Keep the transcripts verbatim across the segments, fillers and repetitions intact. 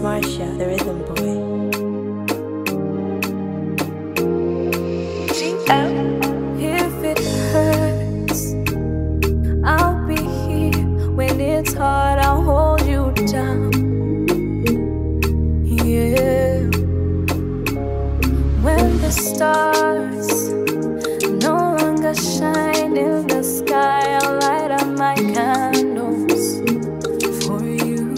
Marsha, the rhythm boy. If it hurts, I'll be here. When it's hard, I'll hold you down. Yeah. When the stars no longer shine in the sky, I'll light up my candles for you.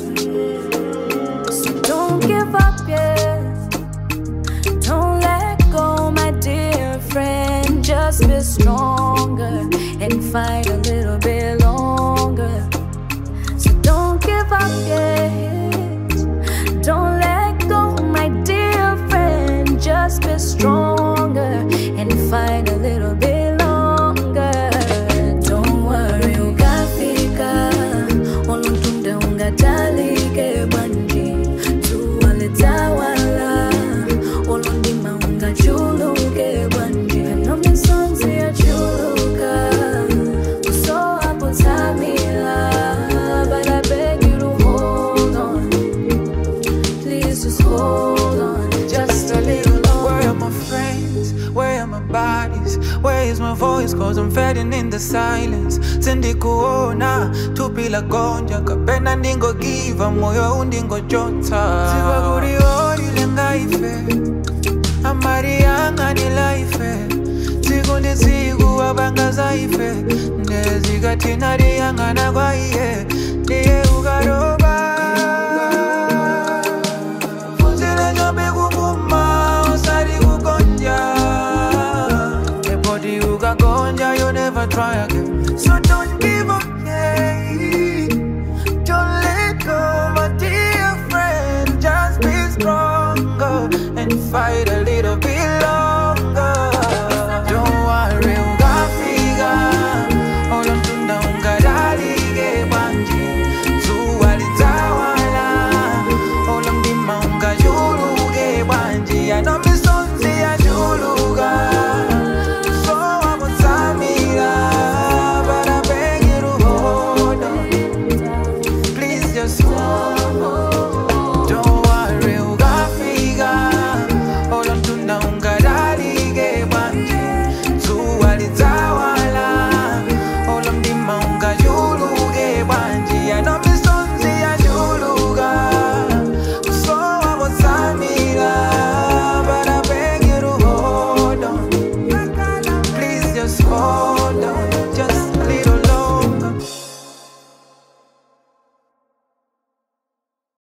So don't give up yet. Don't let go, my dear friend. Just be stronger and fight a little bit longer. So don't give up yet. Don't let go, my dear friend. Just be stronger and fight a little bit longer. Don't worry, ungafika. Oluntunde ungatalike banji. Tuwaletawala. Olundima ungachuluke banji. Nomisonzi ya chuluka. Uso hapo tamila. But I beg you to hold on. Please just hold on. Just a little longer. Where are my friends? Where are my bodies? Where is my voice? Cause I'm fading in the silence. Sindi kuona, tupila gonja. Kapena ndingo giva, moyo undingo jota. Tiba guri ori lenga ife. Amari yanga ni laife. Sigu ni sigu wabanga zaife. Ndezi katinari yanga na kwa iye.